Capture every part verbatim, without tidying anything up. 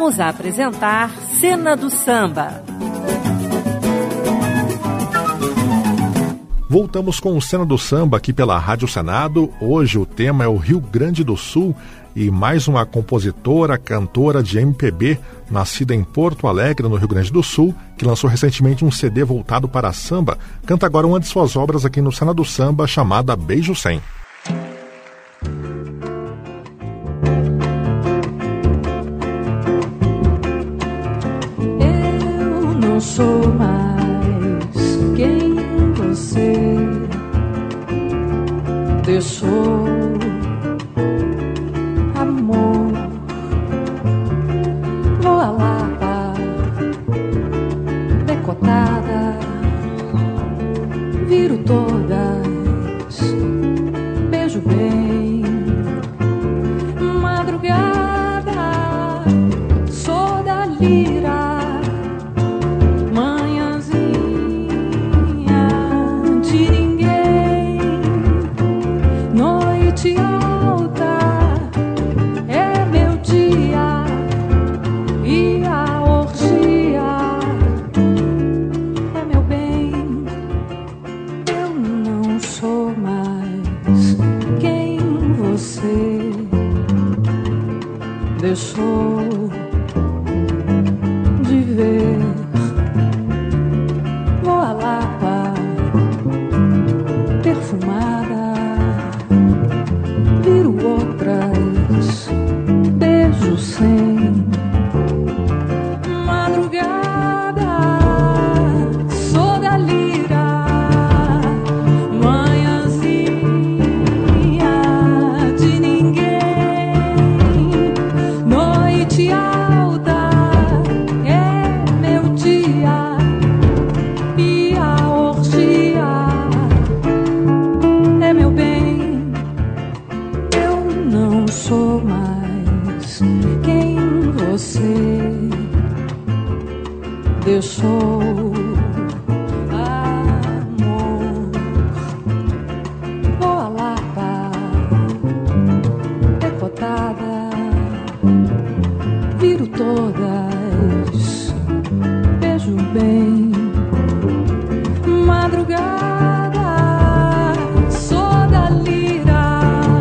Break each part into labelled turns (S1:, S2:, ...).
S1: Voltamos a apresentar Cena do Samba.
S2: Voltamos com o Cena do Samba aqui pela Rádio Senado. Hoje o tema é o Rio Grande do Sul e mais uma compositora, cantora de M P B, nascida em Porto Alegre, no Rio Grande do Sul, que lançou recentemente um C D voltado para samba, canta agora uma de suas obras aqui no Cena do Samba, chamada Beijo Sem.
S3: Eu não sou mais quem você deixou, amor. Vou à Lapa, decotada, viro todas, beijo bem. Madrugada, sou da lira, deixou de ver. Vou à Lapa, perfumada, viro outras, beijo sem. Madrugada, sou da lira, manhãzinha de ninguém. Noite alta é meu dia e a orgia é meu bem. Eu não sou mais quem você deixou, amor. Vou à Lapa, decotada, viro todas, beijo bem. Madrugada, sou da lira,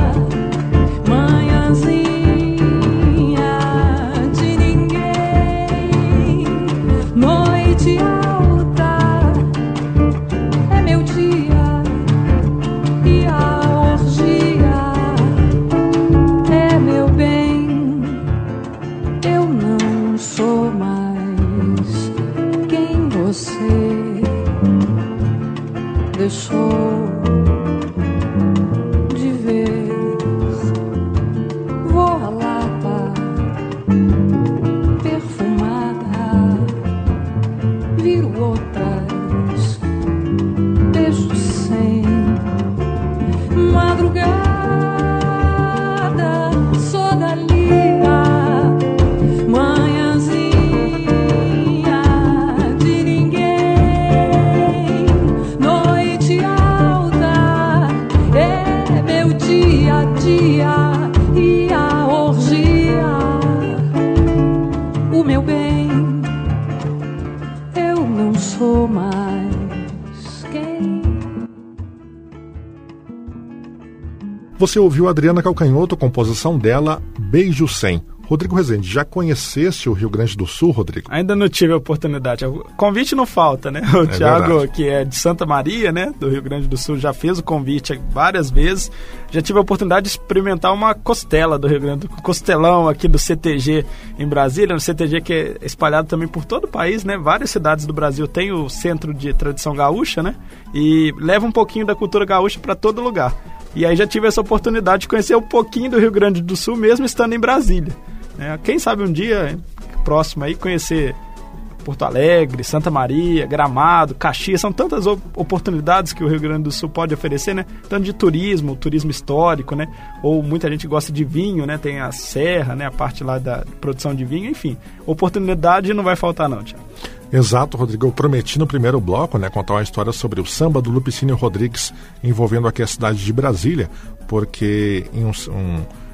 S3: manhãzinha de ninguém. Noite alta é meu dia e a orgia é meu bem. Eu não sou mais quem você deixou de ver. Vou à Lapa, perfumada, viro outras, beijo sem. Madrugada, sou da lira, manhãzinha de ninguém. Noite alta é meu dia a dia e a orgia, o meu bem. Eu não sou mais quem.
S2: Você ouviu a Adriana Calcanhoto, composição dela, Beijo Sem. Rodrigo Rezende, já conhecesse o Rio Grande do Sul, Rodrigo?
S4: Ainda não tive a oportunidade. O convite não falta, né? O
S2: é
S4: Thiago,
S2: verdade.
S4: Que é de Santa Maria, né? Do Rio Grande do Sul, já fez o convite várias vezes. Já tive a oportunidade de experimentar uma costela do Rio Grande do Sul. Costelão aqui do C T G em Brasília. No C T G que é espalhado também por todo o país, né? Várias cidades do Brasil tem o centro de tradição gaúcha, né? E leva um pouquinho da cultura gaúcha para todo lugar. E aí já tive essa oportunidade de conhecer um pouquinho do Rio Grande do Sul, mesmo estando em Brasília. É, quem sabe um dia próximo aí conhecer Porto Alegre, Santa Maria, Gramado, Caxias, são tantas oportunidades que o Rio Grande do Sul pode oferecer, né? Tanto de turismo, turismo histórico, né? Ou muita gente gosta de vinho, né? Tem a serra, né? A parte lá da produção de vinho, enfim. Oportunidade não vai faltar não, Tiago.
S2: Exato, Rodrigo. Eu prometi no primeiro bloco, né, contar uma história sobre o samba do Lupicínio Rodrigues envolvendo aqui a cidade de Brasília, porque em um, um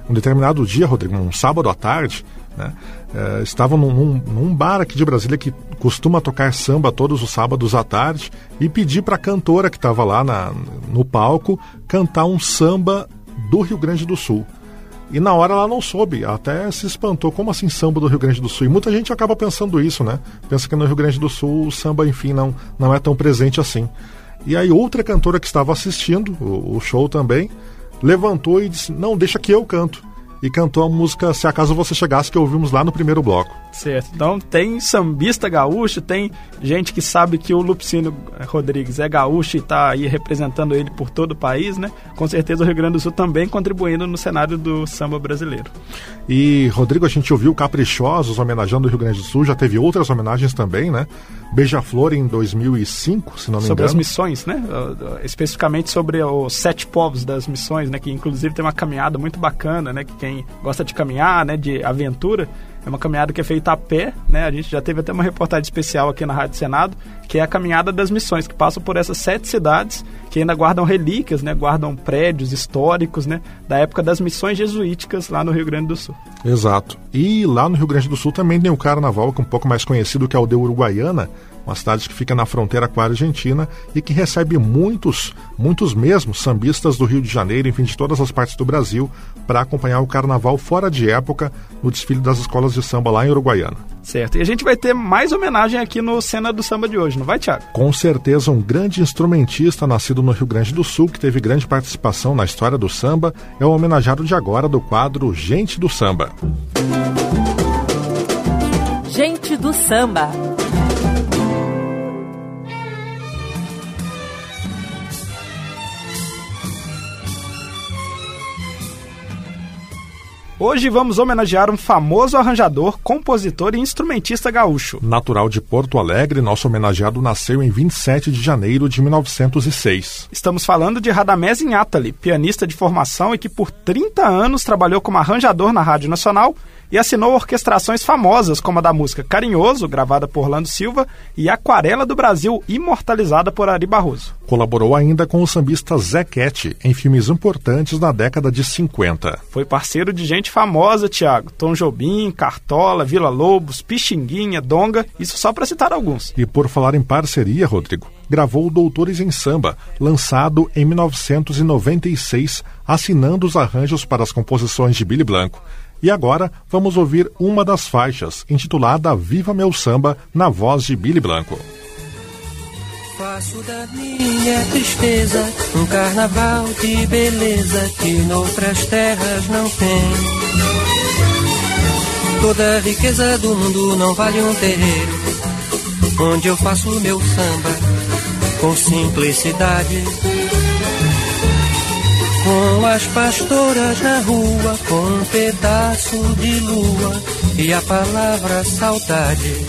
S2: Um determinado dia, Rodrigo, um sábado à tarde, né, eh, estavam num, num, num bar aqui de Brasília que costuma tocar samba todos os sábados à tarde e pedi para a cantora que estava lá na, no palco cantar um samba do Rio Grande do Sul. E na hora ela não soube, até se espantou, como assim samba do Rio Grande do Sul? E muita gente acaba pensando isso, né? Pensa que no Rio Grande do Sul o samba, enfim, não, não é tão presente assim. E aí outra cantora que estava assistindo o, o show também, levantou e disse, não, deixa que eu canto. E cantou a música Se Acaso Você Chegasse, que ouvimos lá no primeiro bloco.
S4: Certo, então tem sambista gaúcho, tem gente que sabe que o Lupicínio Rodrigues é gaúcho e está aí representando ele por todo o país, né? Com certeza o Rio Grande do Sul também contribuindo no cenário do samba brasileiro.
S2: E, Rodrigo, a gente ouviu Caprichosos homenageando o Rio Grande do Sul, já teve outras homenagens também, né? Beija-Flor em dois mil e cinco, se não me engano.
S4: Sobre as missões, né? Especificamente sobre os sete povos das missões, né? Que inclusive tem uma caminhada muito bacana, né? Que quem gosta de caminhar, né? De aventura, é uma caminhada que é feita a pé, né? A gente já teve até uma reportagem especial aqui na Rádio Senado, que é a caminhada das missões, que passam por essas sete cidades que ainda guardam relíquias, né? Guardam prédios históricos, né? Da época das missões jesuíticas lá no Rio Grande do Sul.
S2: Exato. E lá no Rio Grande do Sul também tem o carnaval, que é um pouco mais conhecido, que é o de Uruguaiana, uma cidade que fica na fronteira com a Argentina e que recebe muitos, muitos mesmo sambistas do Rio de Janeiro, enfim, de todas as partes do Brasil, para acompanhar o carnaval fora de época no desfile das escolas de samba lá em Uruguaiana.
S4: Certo, e a gente vai ter mais homenagem aqui no Cena do Samba de hoje, não vai, Thiago?
S2: Com certeza, um grande instrumentista nascido no Rio Grande do Sul, que teve grande participação na história do samba, é o homenageado de agora do quadro Gente do Samba.
S1: Gente do Samba.
S4: Hoje vamos homenagear um famoso arranjador, compositor e instrumentista gaúcho.
S2: Natural de Porto Alegre, nosso homenageado nasceu em vinte e sete de janeiro de mil novecentos e seis.
S4: Estamos falando de Radamés Inátali, pianista de formação e que por trinta anos trabalhou como arranjador na Rádio Nacional e assinou orquestrações famosas como a da música Carinhoso, gravada por Orlando Silva, e Aquarela do Brasil, imortalizada por Ari Barroso.
S2: Colaborou ainda com o sambista Zé Quete em filmes importantes na década de cinquenta.
S4: Foi parceiro de gente famosa, Thiago. Tom Jobim, Cartola, Vila Lobos, Pixinguinha, Donga, isso só para citar alguns.
S2: E por falar em parceria, Rodrigo, gravou Doutores em Samba, lançado em mil novecentos e noventa e seis, assinando os arranjos para as composições de Billy Blanco. E agora vamos ouvir uma das faixas, intitulada Viva Meu Samba, na voz de Billy Blanco.
S5: Faço da minha tristeza um carnaval de beleza que noutras terras não tem. Toda a riqueza do mundo não vale um terreiro, onde eu faço meu samba com simplicidade. Com as pastoras na rua, com um pedaço de lua e a palavra saudade.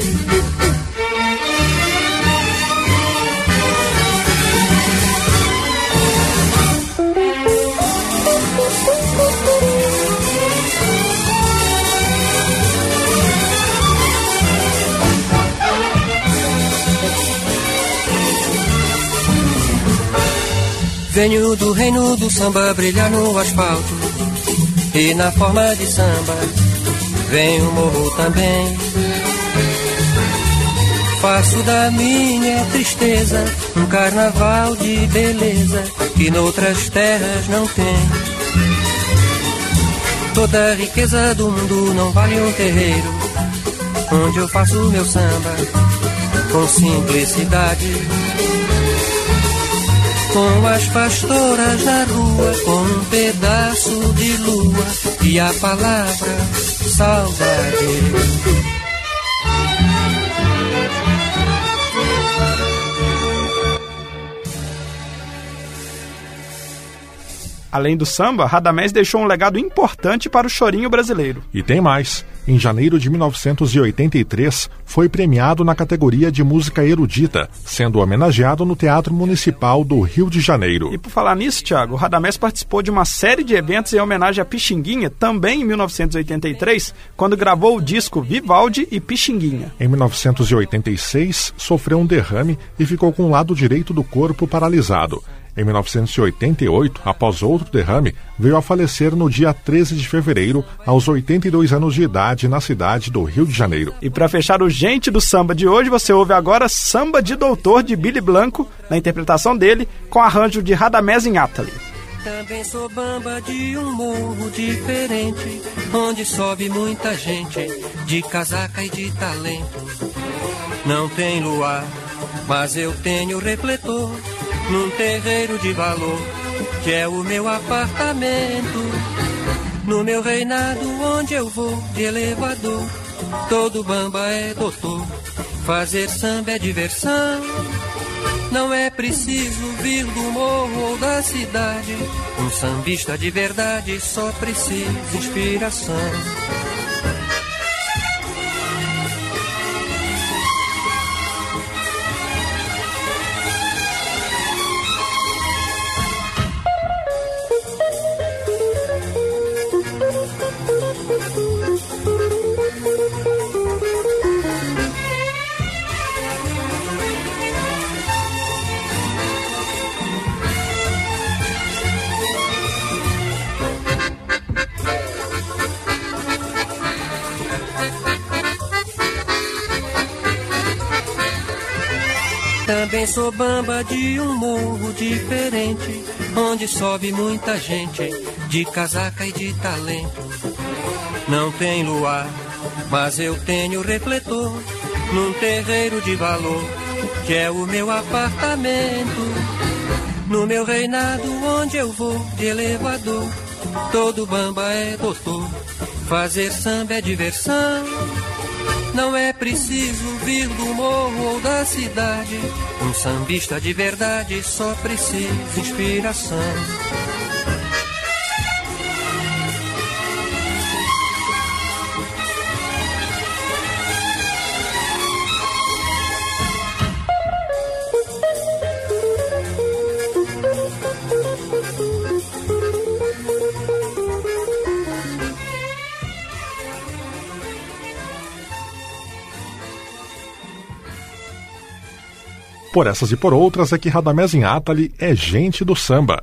S5: Venho do reino do samba brilhar no asfalto, e na forma de samba vem o morro também. Faço da minha tristeza um carnaval de beleza que noutras terras não tem. Toda a riqueza do mundo não vale um terreiro, onde eu faço meu samba com simplicidade. Com as pastoras na rua, com um pedaço de lua e a palavra saudade.
S4: Além do samba, Radamés deixou um legado importante para o chorinho brasileiro.
S2: E tem mais. Em janeiro de mil novecentos e oitenta e três, foi premiado na categoria de música erudita, sendo homenageado no Teatro Municipal do Rio de Janeiro.
S4: E por falar nisso, Thiago, o Radamés participou de uma série de eventos em homenagem a Pixinguinha, também em mil novecentos e oitenta e três, quando gravou o disco Vivaldi e Pixinguinha.
S2: Em mil novecentos e oitenta e seis, sofreu um derrame e ficou com o lado direito do corpo paralisado. Em mil novecentos e oitenta e oito, após outro derrame, veio a falecer no dia treze de fevereiro, aos oitenta e dois anos de idade, na cidade do Rio de Janeiro.
S4: E para fechar o Gente do Samba de hoje, você ouve agora Samba de Doutor, de Billy Blanco, na interpretação dele, com arranjo de Radamés Inátali.
S5: Também sou bamba de um morro diferente, onde sobe muita gente, de casaca e de talento. Não tem luar, mas eu tenho refletor, num terreiro de valor, que é o meu apartamento. No meu reinado, onde eu vou de elevador, todo bamba é doutor, fazer samba é diversão. Não é preciso vir do morro ou da cidade, um sambista de verdade só precisa inspiração. Também sou bamba de um morro diferente, onde sobe muita gente, de casaca e de talento. Não tem luar, mas eu tenho refletor, num terreiro de valor, que é o meu apartamento. No meu reinado, onde eu vou de elevador, todo bamba é doutor, fazer samba é diversão. Não é preciso vir do morro ou da cidade, um sambista de verdade só precisa inspiração.
S2: Por essas e por outras é que Radamés Inátali é gente do samba.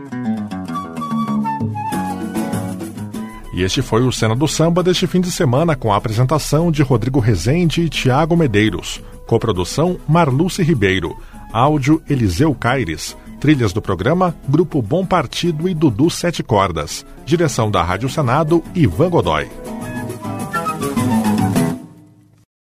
S2: E este foi o Cena do Samba deste fim de semana, com a apresentação de Rodrigo Rezende e Tiago Medeiros, coprodução Marluce Ribeiro, áudio Eliseu Caires, trilhas do programa Grupo Bom Partido e Dudu Sete Cordas, direção da Rádio Senado Ivan Godoy.